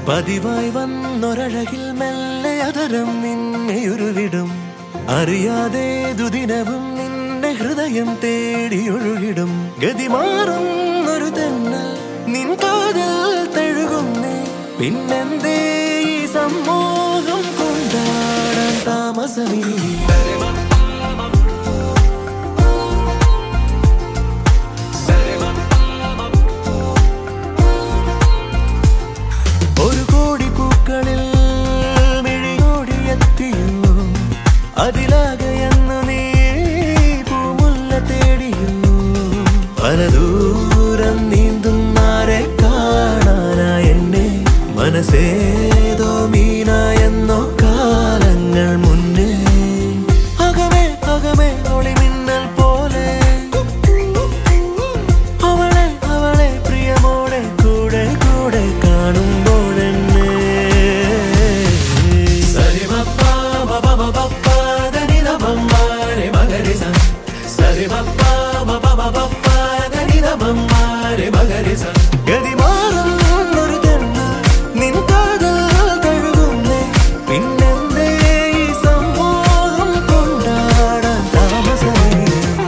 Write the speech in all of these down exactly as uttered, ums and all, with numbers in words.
പതിവായി വന്നൊരഴകിൽ മെല്ലെ അതരം നിന്നെ ഉരുവിടും. അറിയാതെ ദുദിനവും നിന്റെ ഹൃദയം തേടി ഒഴുകിടും. ഗതിമാറുന്നൊരു തെന്നൽ നിൻ കാതിൽ തഴുകുന്നേ. പിന്നെന്തേ ഈ സമ്മോഹം കൊണ്ടാടാൻ താമസമിനി? ഒരു കോടി പൂക്കളിൽ മിഴിയോടിയെത്തിയോ, അതിലാകെയെന്നു നീ പൂമുല്ല തേടിയോ. പലദൂരം നീന്തുന്നാരെ കാണാനായി എന്നെ മനസ്സേതോ മീനായെന്നോ കാലങ്ങൾ മുന്നേ. അകമേ അകമേ ഒളിമിന്നൽ പോലെ അവളെ അവളെ പ്രിയമോടെ കൂടെ കൂടെ കാണുമ്പോഴെന്നെ. സരിമപ്പാ ബബബപ്പ ദനിദബമ്മാരെ മഗരിസ. സരിമപ്പാ ബബബപ്പ ദനിദബമ്മാരെ മഗരിസ. ഗതിമാറുന്നൊരു തെന്നൽ നിൻ കാതിൽ തഴുകുന്നേ. പിന്നെന്തേ ഈ സമ്മോഹം കൊണ്ടാടാൻ താമസമിനി?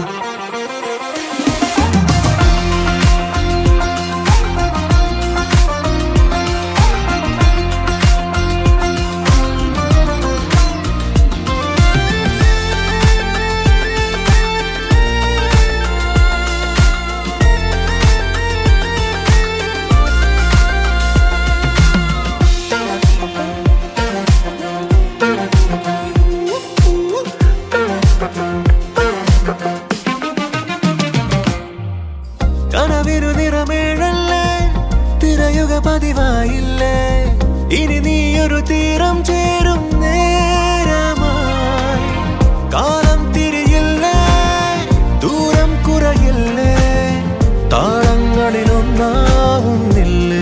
കനവിനു നിറമേഴല്ലേ, തിരയുക പതിവായില്ലേ. ഇനി നീയൊരു തീരം ചേരും നേരമായി. കാലം തിരിയില്ലേ, ദൂരം കുറയില്ലേ, താളങ്ങളിലൊന്നാവുന്നില്ലേ.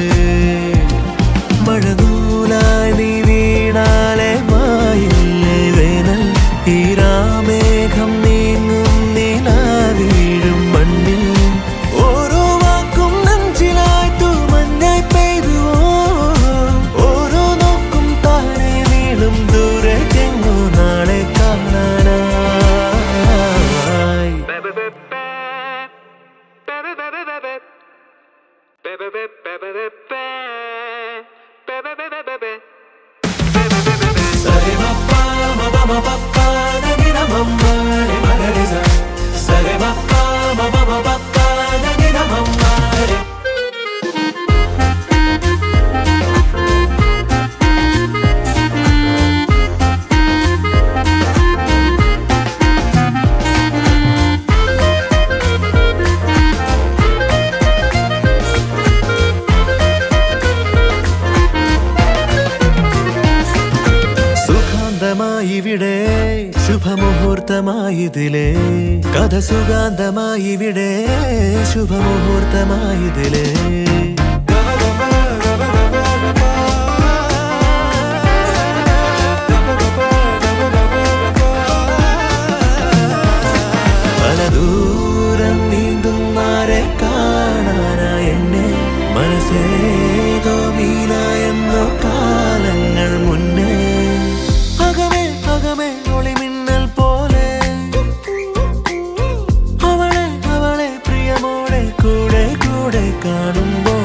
മഴനൂലായി നീ വീണാലെ മായില്ലേ വേനൽ. ഈരാമേഘം നീങ്ങും നിലാവീഴും മണ്ണിൽ. ഓരോ വാക്കും നെഞ്ചിലായി തൂമഞ്ഞായി പെയ്തുവോ. ഓരോ നോക്കും താഴെ വീഴും ദൂരെ ചെങ്ങോ നാളെ കാണാനായി. സരിമപ്പാ ബബബപ്പ ദനിദബമ്മാരെ മഗരിസ. സരിമപ്പാ ബബബപ്പ ദനിദബമ്മാരെ. സുഖാന്തമായിവിടെ ശുഭമുഹൂർത്തമായിതിലേ. കഥ സുഗാന്തമായിവിടെ ശുഭമുഹൂർത്തമായിതിലേ. പലദൂരം നീന്തുന്നാരെ കാണാനായി എന്നെ മനസ്സേതോ മീനായെന്നോ കാലങ്ങൾ മുന്നേ. അകമേ അകമേ ഒളിമിന്നൽ പോലെ അവളെ അവളെ പ്രിയമോടെ കൂടെ കൂടെ കാണുമ്പോൾ